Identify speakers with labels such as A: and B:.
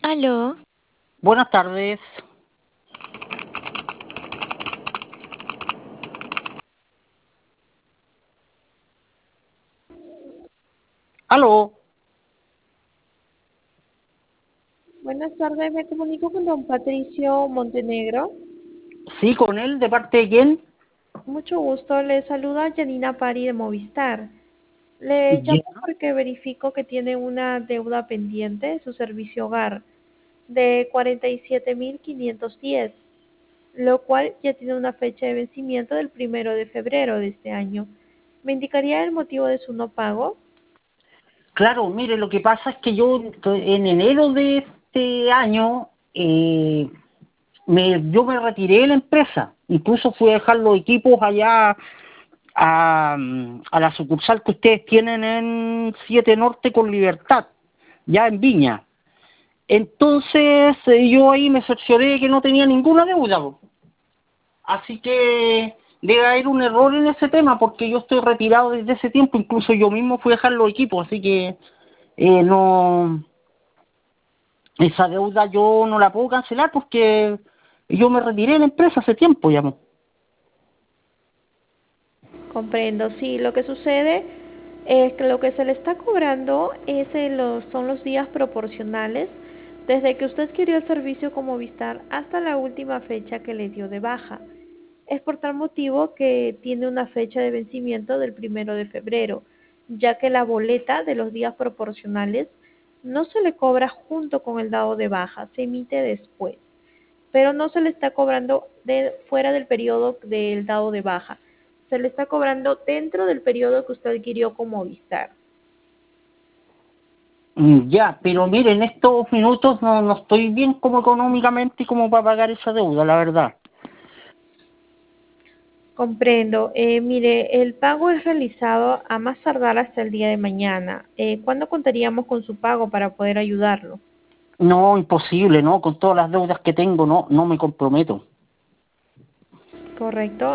A: Aló,
B: Buenas tardes. Aló.
C: Buenas tardes, me comunico con don Patricio Montenegro.
B: Sí, con él, ¿de parte de quién?
C: Mucho gusto, le saluda Janina Pari de Movistar. Le
B: Ya.
C: llamo porque verifico que tiene una deuda pendiente de su servicio hogar de 47.510, lo cual ya tiene una fecha de vencimiento del 1 de febrero de este año. ¿Me indicaría el motivo de su no pago?
B: Claro, mire, lo que pasa es que yo en enero de este año yo me retiré de la empresa. Incluso fui a dejar los equipos allá a la sucursal que ustedes tienen en 7 Norte con Libertad, ya en Viña. Entonces yo ahí me cercioré de que no tenía ninguna deuda, po. Así que debe haber un error en ese tema porque yo estoy retirado desde ese tiempo, incluso yo mismo fui a dejar los equipos, así que no, esa deuda yo no la puedo cancelar porque yo me retiré de la empresa hace tiempo ya.
C: Comprendo, sí, lo que sucede es que lo que se le está cobrando son los días proporcionales desde que usted adquirió el servicio como Movistar hasta la última fecha que le dio de baja. Es por tal motivo que tiene una fecha de vencimiento del 1 de febrero, ya que la boleta de los días proporcionales no se le cobra junto con el dado de baja, se emite después, pero no se le está cobrando fuera del periodo del dado de baja, se le está cobrando dentro del periodo que usted adquirió con Movistar.
B: Ya, pero mire, en estos minutos no estoy bien como económicamente y como para pagar esa deuda, la verdad.
C: Comprendo. Mire, el pago es realizado a más tardar hasta el día de mañana. ¿Cuándo contaríamos con su pago para poder ayudarlo?
B: No, imposible, ¿no? Con todas las deudas que tengo, no me comprometo.
C: Correcto.